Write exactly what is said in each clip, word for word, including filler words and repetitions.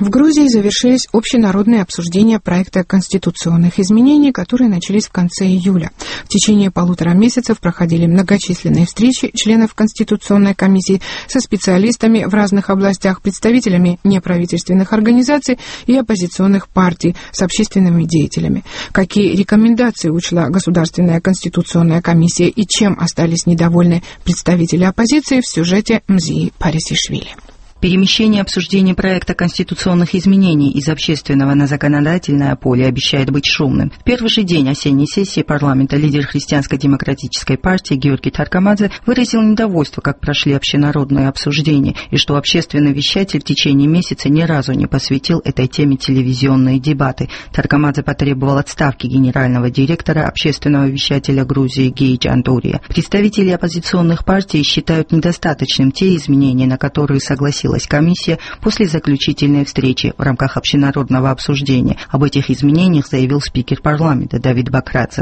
В Грузии завершились общенародные обсуждения проекта конституционных изменений, которые начались в конце июля. В течение полутора месяцев проходили многочисленные встречи членов Конституционной комиссии со специалистами в разных областях, представителями неправительственных организаций и оппозиционных партий, с общественными деятелями. Какие рекомендации учла Государственная конституционная комиссия и чем остались недовольны представители оппозиции, в сюжете Мзии Парисишвили. Перемещение обсуждения проекта конституционных изменений из общественного на законодательное поле обещает быть шумным. В первый же день осенней сессии парламента лидер Христианско-демократической партии Георгий Таркамадзе выразил недовольство, как прошли общенародные обсуждения, и что общественный вещатель в течение месяца ни разу не посвятил этой теме телевизионные дебаты. Таркамадзе потребовал отставки генерального директора общественного вещателя Грузии Геи Джандурия. Представители оппозиционных партий считают недостаточным те изменения, на которые согласились комиссия после заключительной встречи в рамках общенародного обсуждения. Об этих изменениях заявил спикер парламента Давид Бакрадзе.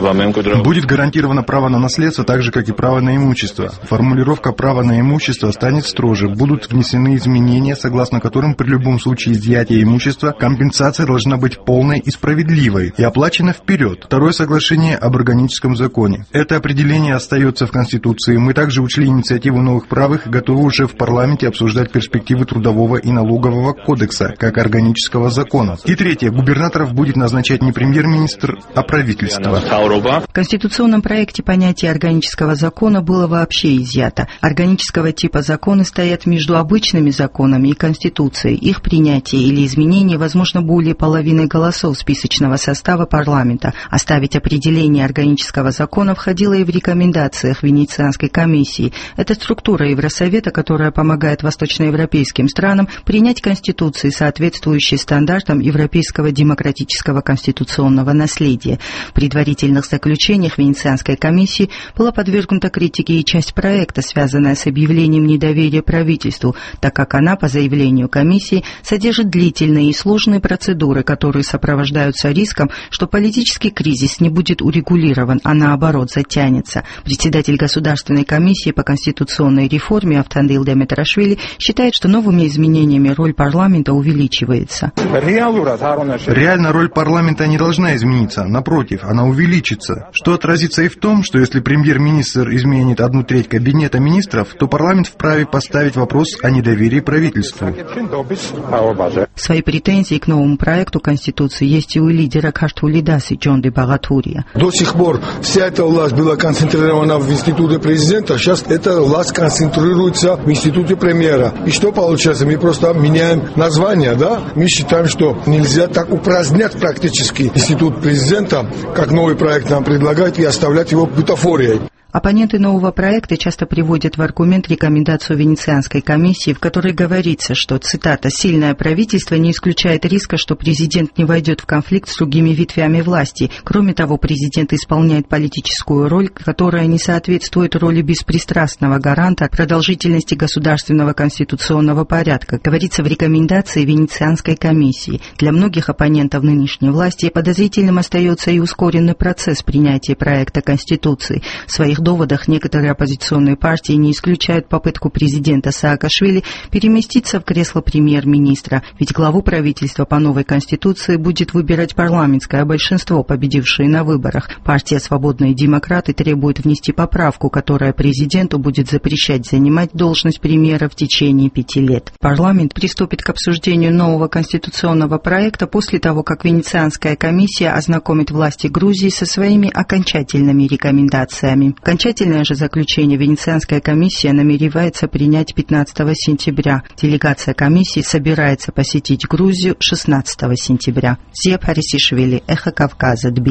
Будет гарантировано право на наследство, так же, как и право на имущество. Формулировка права на имущество станет строже. Будут внесены изменения, согласно которым при любом случае изъятия имущества компенсация должна быть полной и справедливой и оплачена вперед. Второе соглашение об органическом законе. Это определение остается в Конституции. Мы также учли инициативу новых правых и готовы уже в парламенте обсуждать перспективы трудового и налогового кодекса, как органического закона. И третье. Губернаторов будет назначать не премьер-министр, а правительство. В конституционном проекте понятие органического закона было вообще изъято. Органического типа законы стоят между обычными законами и Конституцией. Их принятие или изменение возможно более половины голосов списочного состава парламента. Оставить определение органического закона входило и в рекомендациях Венецианской комиссии. Это структура Евросовета, которая помогает восточноевропейским странам принять конституции, соответствующие стандартам европейского демократического конституционного наследия. В предварительных заключениях Венецианской комиссии была подвергнута критике и часть проекта, связанная с объявлением недоверия правительству, так как она, по заявлению комиссии, содержит длительные и сложные процедуры, которые сопровождаются риском, что политический кризис не будет урегулирован, а наоборот затянется. Председатель Государственной комиссии по конституционной реформе Автандил Деметрашвили считает, что новыми изменениями роль парламента увеличивается. Реально роль парламента не должна измениться, напротив, она увеличится. Что отразится и в том, что если премьер-министр изменит одну треть кабинета министров, то парламент вправе поставить вопрос о недоверии правительству. Свои претензии к новому проекту Конституции есть и у лидера Картулидаси Джонды Багатурия. До сих пор вся эта власть была концентрирована в институте президента, сейчас эта власть концентрируется в институте премьера. И что получается? Мы просто меняем название, да? Мы считаем, что нельзя так упразднять практически институт президента, как новый проект нам предлагает, и оставлять его бутафорией. Оппоненты нового проекта часто приводят в аргумент рекомендацию Венецианской комиссии, в которой говорится, что, цитата, «сильное правительство не исключает риска, что президент не войдет в конфликт с другими ветвями власти. Кроме того, президент исполняет политическую роль, которая не соответствует роли беспристрастного гаранта продолжительности государственного конституционного порядка», говорится в рекомендации Венецианской комиссии. Для многих оппонентов нынешней власти подозрительным остается и ускоренный процесс принятия проекта Конституции. В своих доводах некоторые оппозиционные партии не исключают попытку президента Саакашвили переместиться в кресло премьер-министра, ведь главу правительства по новой Конституции будет выбирать парламентское большинство, победившее на выборах. Партия «Свободные демократы» требует внести поправку, которая президенту будет запрещать занимать должность премьера в течение пяти лет. Парламент приступит к обсуждению нового конституционного проекта после того, как Венецианская комиссия ознакомит власти Грузии со своими окончательными рекомендациями. Окончательное же заключение Венецианская комиссия намеревается принять пятнадцатого сентября. Делегация комиссии собирается посетить Грузию шестнадцатого сентября. Мзия Парисишвили, Эхо Кавказа, Тбилиси.